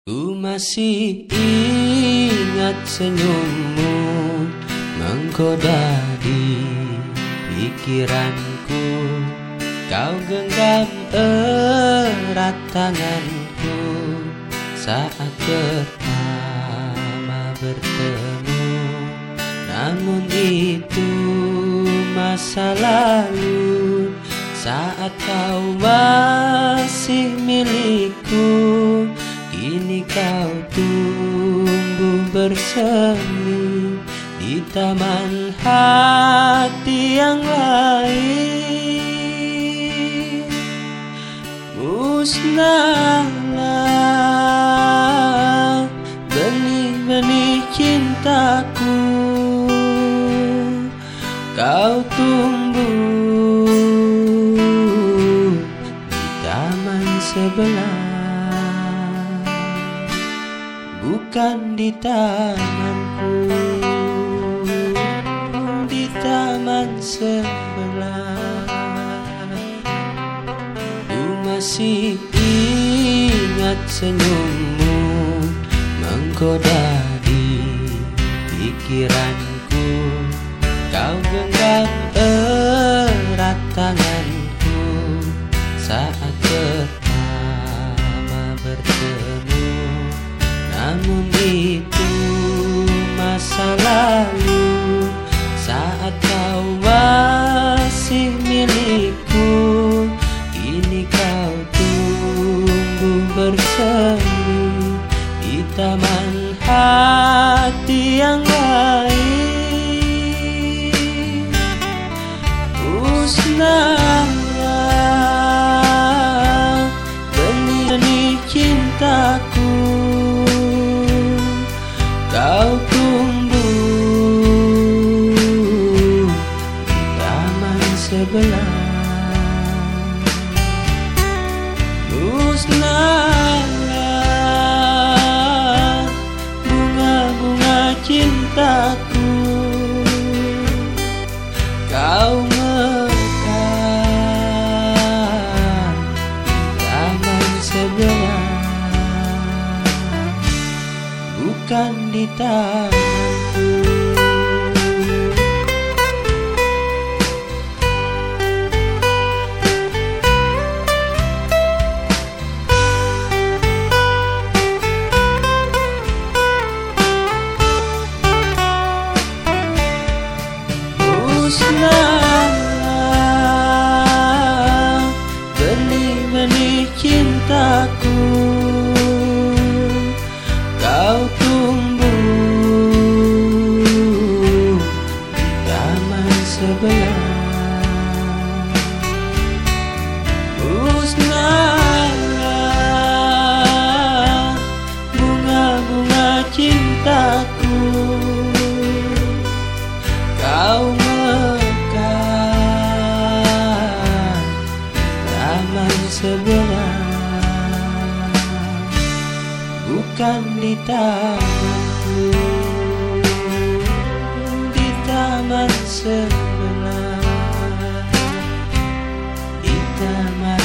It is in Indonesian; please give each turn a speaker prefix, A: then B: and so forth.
A: Ku masih ingat senyummu menggoda di pikiranku. Kau genggam erat tanganku saat pertama bertemu. Namun itu masa lalu, saat kau masih milikku. Kini kau tumbuh bersemi di taman hati yang lain. Musnahlah benih-benih cintaku, kau tumbuh di taman sebelah, bukan di tamanku, di taman sebelah. Ku masih ingat senyummu menggoda di pikiranku. Kau genggam erat tanganku saat pertama bertemu. Namun itu masa lalu, saat kau masih milikku. Kini kau tumbuh bersemi di taman hati yang lain. Musnahlah benih-benih cintaku, kau tumbuh di taman sebelah. Musnahlah bunga-bunga cintaku, kau mekar di taman sebelah, bukan di tamanku. Musnahlah benih-benih cintaku, kau tumbuh di taman sebelah. Musnahlah bunga-bunga cintaku, kau mekar di taman sebelah, bukan di tamanku, di taman sebelah, di taman